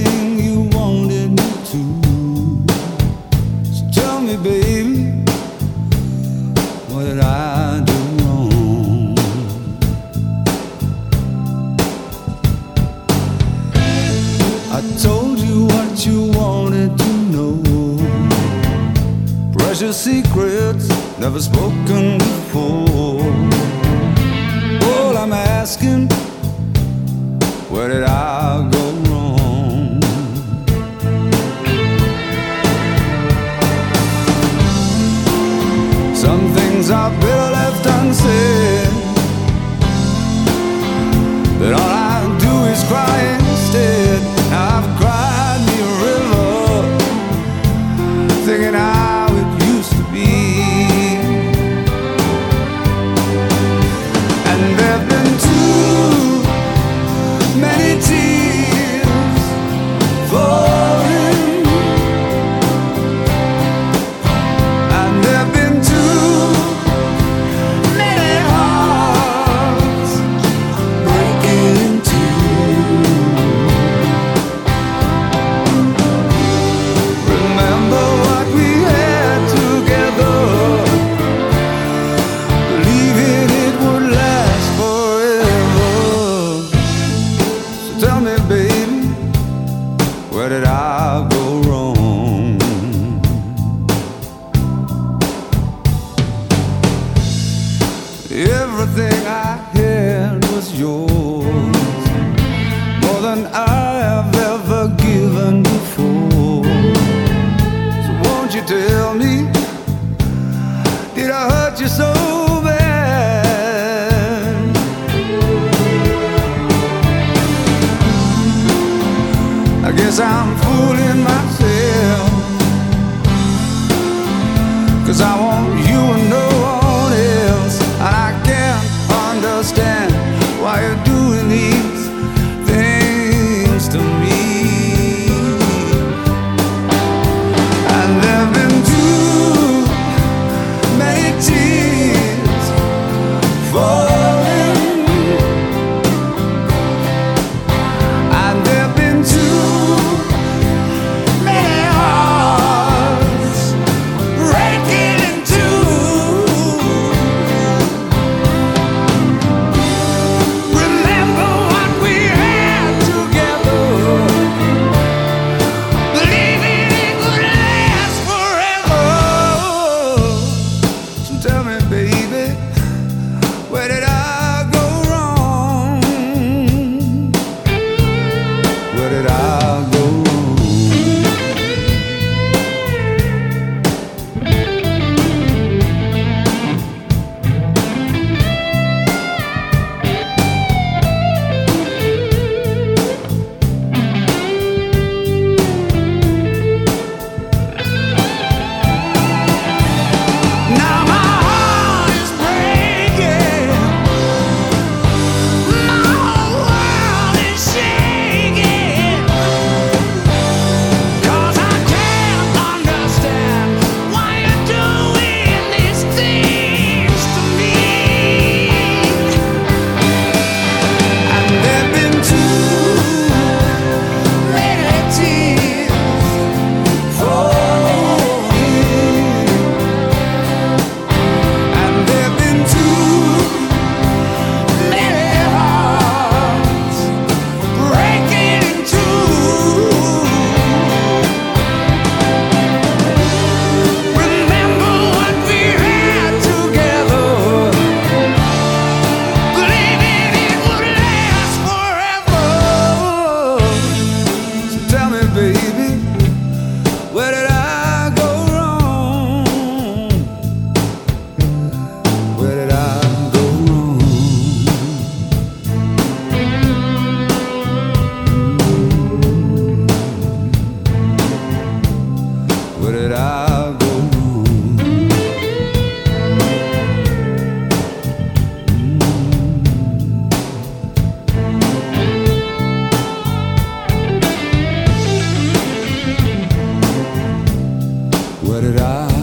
everything you wanted me to. So tell me, baby, what did I do wrong? I told you what you wanted to know, precious secrets never spoken before. All I'm asking, where did I go wrong? Some things are better left unsaid, but all I do is cry instead. I've cried me a river, thinking how it used to be. And there've been too many tears falling, and there've been too many hearts breaking in two. Remember what we had together, believing it would last forever. So tell me, baby, where did I go wrong? Everything I had was yours, more than I have ever given before. So won't you tell me, did I hurt you so bad? I guess I'm fooling myself, 'cause I want you and no one else. And I can't understand why you're doing these things to me. And there've been too many tears falling, and there've been too many hearts breaking in two. Remember what we had together, believing it would last forever. So tell me, baby, where did I go wrong? Where did I go wrong? Now my heart is breaking, my whole world is shaking, 'cause I can't understand why you're doing these things to me. And there've been too many tears falling, and there've been too many hearts breaking in two. Remember what we had together, believing it would last forever. So tell me, baby, where did I go wrong? Where did I go wrong? Where did I go wrong? Where did I